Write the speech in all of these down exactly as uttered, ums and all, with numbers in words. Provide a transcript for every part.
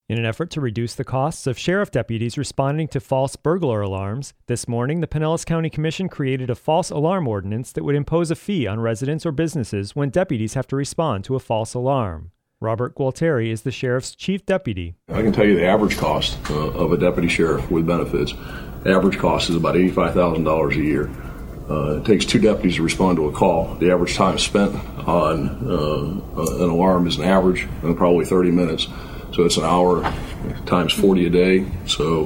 In an effort to reduce the costs of sheriff deputies responding to false burglar alarms, this morning the Pinellas County Commission created a false alarm ordinance that would impose a fee on residents or businesses when deputies have to respond to a false alarm. Robert Gualteri is the sheriff's chief deputy. I can tell you the average cost uh, of a deputy sheriff with benefits. The average cost is about eighty-five thousand dollars a year. Uh, it takes two deputies to respond to a call. The average time spent on uh, an alarm is an average of probably thirty minutes. So it's an hour times forty a day. So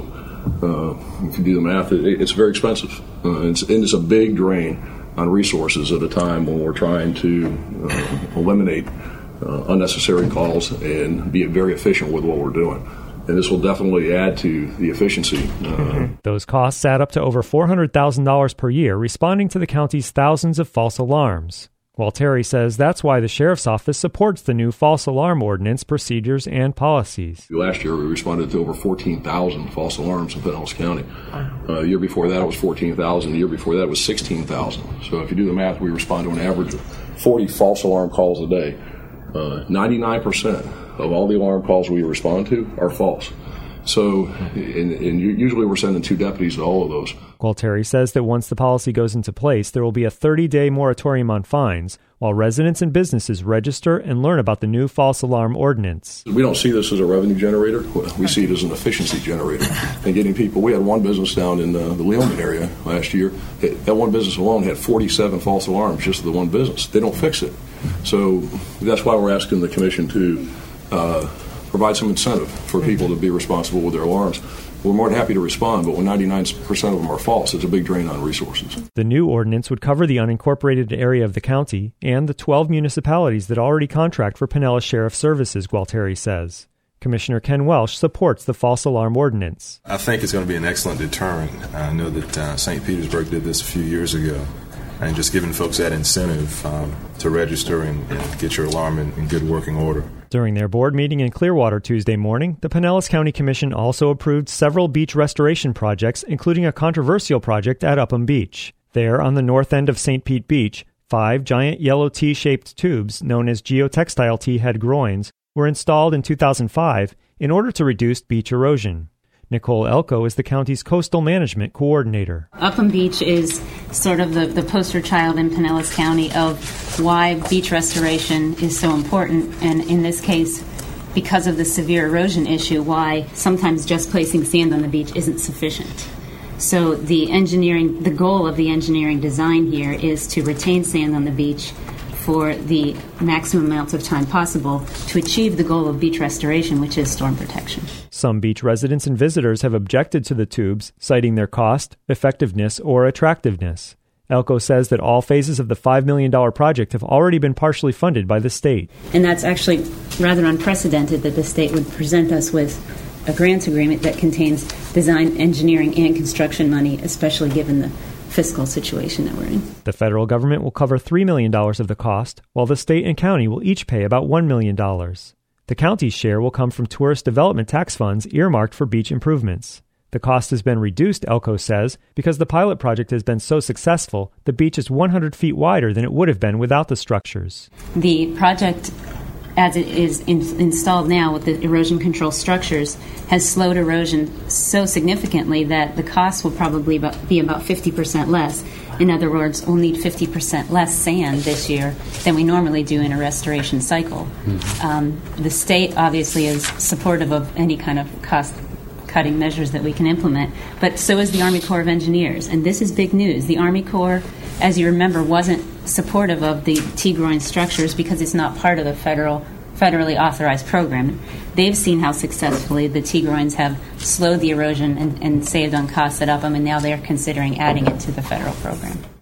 uh, if you do the math, it, it's very expensive. Uh, it's, and it's a big drain on resources at a time when we're trying to uh, eliminate uh, unnecessary calls and be very efficient with what we're doing. And this will definitely add to the efficiency. Uh, Those costs add up to over four hundred thousand dollars per year, responding to the county's thousands of false alarms. Gualteri says that's why the sheriff's office supports the new false alarm ordinance procedures and policies. Last year, we responded to over fourteen thousand false alarms in Pinellas County. Uh, the year before that, it was fourteen thousand. The year before that, it was sixteen thousand. So if you do the math, we respond to an average of forty false alarm calls a day. Uh, ninety-nine percent of all the alarm calls we respond to are false. So, and, and usually we're sending two deputies to all of those. Gualteri says that once the policy goes into place, there will be a thirty-day moratorium on fines, while residents and businesses register and learn about the new false alarm ordinance. We don't see this as a revenue generator. We see it as an efficiency generator. And getting people, we had one business down in uh, the Leoman area last year. That one business alone had forty-seven false alarms, just the one business. They don't fix it. So that's why we're asking the commission to uh, provide some incentive for people to be responsible with their alarms. We're more than happy to respond, but when ninety-nine percent of them are false, it's a big drain on resources. The new ordinance would cover the unincorporated area of the county and the twelve municipalities that already contract for Pinellas Sheriff Services, Gualteri says. Commissioner Ken Welsh supports the false alarm ordinance. I think it's going to be an excellent deterrent. I know that uh, Saint Petersburg did this a few years ago, and just giving folks that incentive um, to register and, and get your alarm in, in good working order. During their board meeting in Clearwater Tuesday morning, the Pinellas County Commission also approved several beach restoration projects, including a controversial project at Upham Beach. There, on the north end of Saint Pete Beach, five giant yellow T-shaped tubes, known as geotextile T-head groins, were installed in two thousand five in order to reduce beach erosion. Nicole Elko is the county's coastal management coordinator. Upham Beach is sort of the, the poster child in Pinellas County of why beach restoration is so important, and in this case, because of the severe erosion issue, why sometimes just placing sand on the beach isn't sufficient. So the engineering, the goal of the engineering design here is to retain sand on the beach for the maximum amount of time possible to achieve the goal of beach restoration, which is storm protection. Some beach residents and visitors have objected to the tubes, citing their cost, effectiveness, or attractiveness. Elko says that all phases of the five million dollars project have already been partially funded by the state. And that's actually rather unprecedented that the state would present us with a grant agreement that contains design, engineering, and construction money, especially given the fiscal situation that we're in. The federal government will cover three million dollars of the cost, while the state and county will each pay about one million dollars. The county's share will come from tourist development tax funds earmarked for beach improvements. The cost has been reduced, Elko says, because the pilot project has been so successful, the beach is one hundred feet wider than it would have been without the structures. The project, as it is in, installed now with the erosion control structures, has slowed erosion so significantly that the cost will probably be about fifty percent less. In other words, we'll need fifty percent less sand this year than we normally do in a restoration cycle. Mm-hmm. Um, the state obviously is supportive of any kind of cost-cutting measures that we can implement, but so is the Army Corps of Engineers. And this is big news. The Army Corps, as you remember, wasn't supportive of the T-groin structures because it's not part of the federal federally authorized program. They've seen how successfully the T-groins have slowed the erosion and, and saved on costs at Upham, and now they're considering adding it to the federal program.